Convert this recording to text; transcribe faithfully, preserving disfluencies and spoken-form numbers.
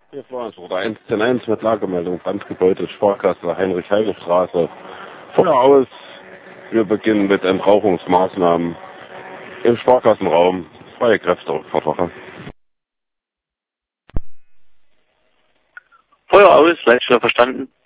Hier Floriansroda eins zehn eins mit Lagemeldung, Brandgebäude, Sparkasse, Heinrich-Heine-Straße. Feuer aus. Wir beginnen mit Entrauchungsmaßnahmen im Sparkassenraum. Freie Kräfte und Verfahren. Feuer aus, Leitstelle verstanden.